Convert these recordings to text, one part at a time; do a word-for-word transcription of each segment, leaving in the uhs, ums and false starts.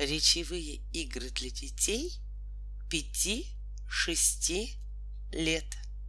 Речевые игры для детей пяти-шести лет.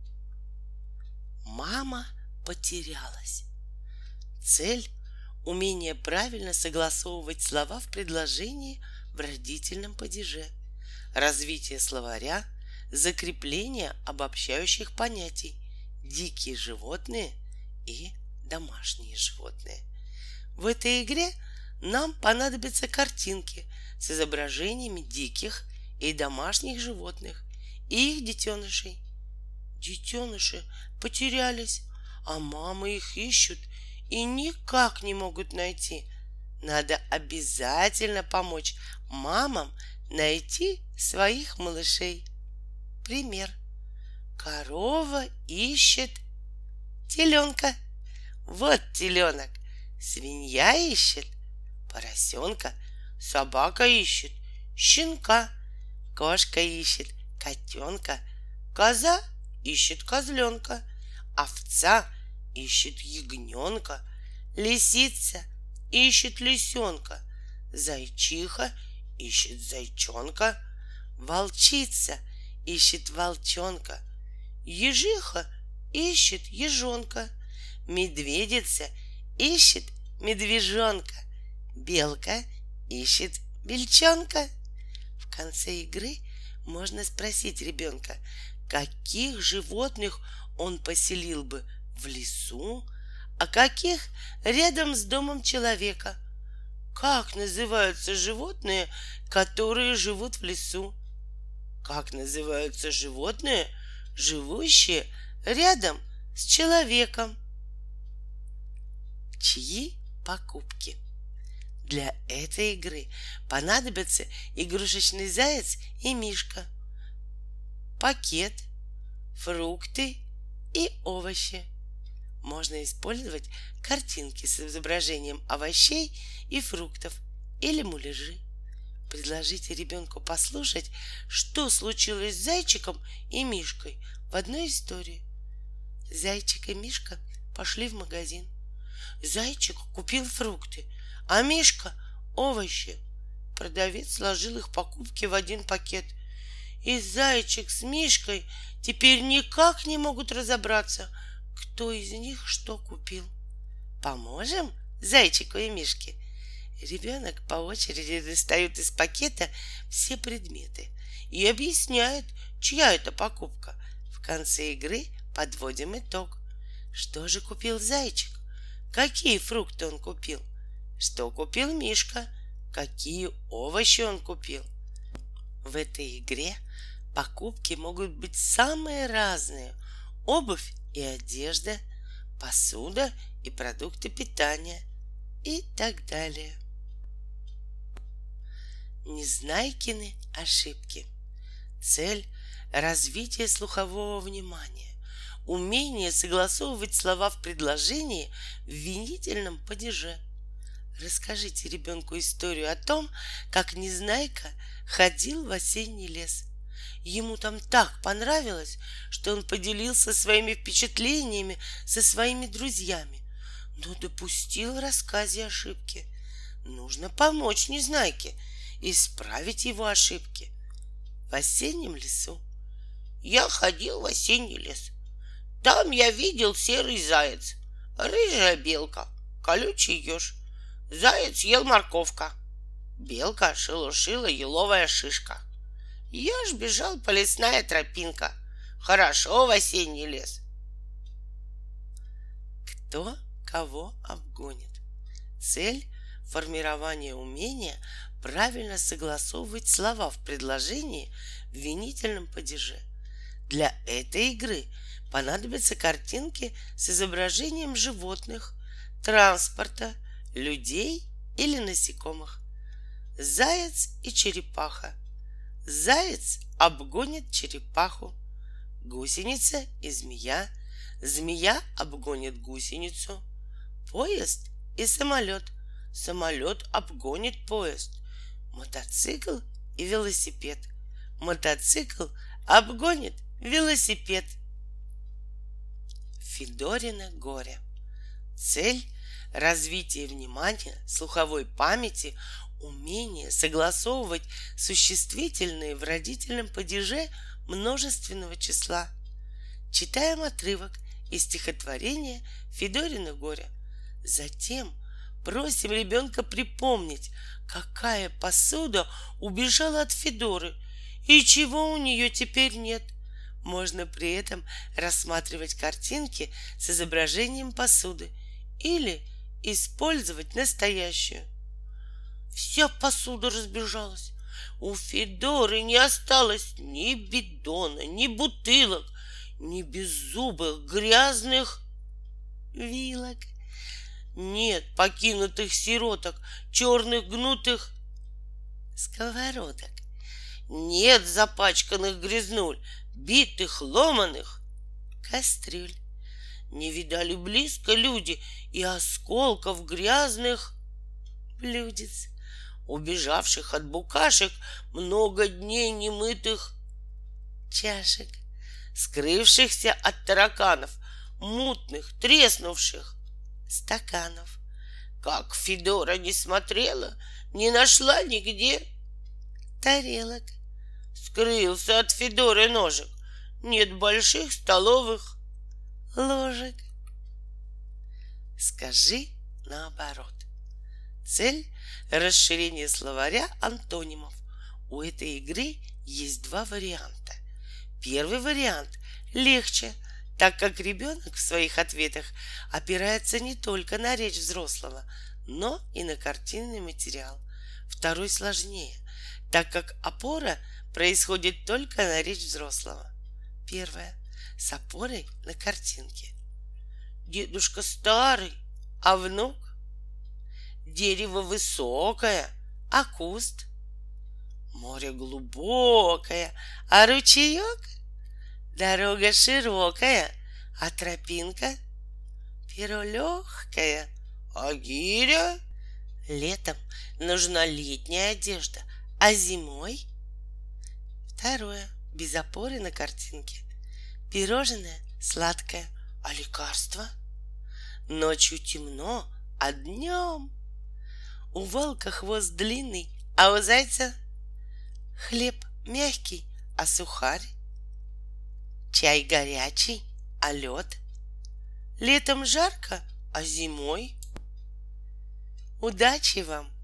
Мама потерялась. Цель — умение правильно согласовывать слова в предложении в родительном падеже, развитие словаря, закрепление обобщающих понятий «дикие животные» и «домашние животные». В этой игре нам понадобятся картинки с изображениями диких и домашних животных и их детенышей. Детеныши потерялись, а мамы их ищут и никак не могут найти. Надо обязательно помочь мамам найти своих малышей. Пример. Корова ищет теленка. Вот теленок. Свинья ищет поросенка. Собака ищет щенка. Кошка ищет котенка. Коза ищет козленка. Овца ищет ягненка. Лисица ищет лисенка. Зайчиха ищет зайчонка. Волчица ищет волчонка. Ежиха ищет ежонка. Медведица ищет медвежонка. Белка ищет бельчонка. В конце игры можно спросить ребенка, каких животных он поселил бы в лесу, а каких рядом с домом человека. Как называются животные, которые живут в лесу? Как называются животные, живущие рядом с человеком? Чьи покупки? Для этой игры понадобятся игрушечный заяц и мишка, пакет, фрукты и овощи. Можно использовать картинки с изображением овощей и фруктов или муляжи. Предложите ребенку послушать, что случилось с зайчиком и мишкой в одной истории. Зайчик и мишка пошли в магазин. Зайчик купил фрукты, а мишка — овощи. Продавец сложил их покупки в один пакет. И зайчик с мишкой теперь никак не могут разобраться, кто из них что купил. Поможем зайчику и мишке? Ребенок по очереди достает из пакета все предметы и объясняет, чья это покупка. В конце игры подводим итог. Что же купил зайчик? Какие фрукты он купил? Что купил мишка? Какие овощи он купил? В этой игре покупки могут быть самые разные: обувь и одежда, посуда и продукты питания и так далее. Незнайкины ошибки. Цель — развитие слухового внимания, умение согласовывать слова в предложении в винительном падеже. Расскажите ребенку историю о том, как Незнайка ходил в осенний лес. Ему там так понравилось, что он поделился своими впечатлениями со своими друзьями, но допустил в рассказе ошибки. Нужно помочь Незнайке исправить его ошибки. В осеннем лесу. Я ходил в осенний лес. Там я видел серый заяц, рыжая белка, колючий еж. Заяц ел морковка. Белка шелушила еловая шишка. Еж бежал по лесная тропинка. Хорошо в осенний лес. Кто кого обгонит? Цель — формирование умения правильно согласовывать слова в предложении в винительном падеже. Для этой игры понадобятся картинки с изображением животных, транспорта, людей или насекомых. Заяц и черепаха. Заяц обгонит черепаху. Гусеница и змея. Змея обгонит гусеницу. Поезд и самолет. Самолет обгонит поезд. Мотоцикл и велосипед. Мотоцикл обгонит велосипед. Федорино горе. Цель — развитие внимания, слуховой памяти, Умение согласовывать существительные в родительном падеже множественного числа. Читаем отрывок из стихотворения Федорино горе. Затем просим ребенка припомнить, какая посуда убежала от Федоры и чего у нее теперь нет. Можно при этом рассматривать картинки с изображением посуды или использовать настоящую. Вся посуда разбежалась. У Федоры не осталось ни бидона, ни бутылок, ни беззубых грязных вилок. Нет покинутых сироток, черных гнутых сковородок. Нет запачканных грязнуль, битых, ломаных кастрюль. Не видали близко люди и осколков грязных блюдец, убежавших от букашек много дней немытых чашек, скрывшихся от тараканов мутных, треснувших стаканов. Как Федора не смотрела, не нашла нигде тарелок. Скрылся от Федоры ножик, нет больших столовых ложек. Скажи наоборот. Цель — расширение словаря антонимов. У этой игры есть два варианта. Первый вариант легче, так как ребенок в своих ответах опирается не только на речь взрослого, но и на картинный материал. Второй сложнее, так как опора происходит только на речь взрослого. Первое — с опорой на картинки. Дедушка старый, а внук? Дерево высокое, а куст? Море глубокое, а ручеек? Дорога широкая, а тропинка? Перо легкое, а гиря? Летом нужна летняя одежда, а зимой? Второе, без опоры на картинке. Пирожное сладкое, а лекарство? Ночью темно, а днем? У волка хвост длинный, а у зайца хлеб мягкий, а сухарь? Чай горячий, а лед? Летом жарко, а зимой? Удачи вам!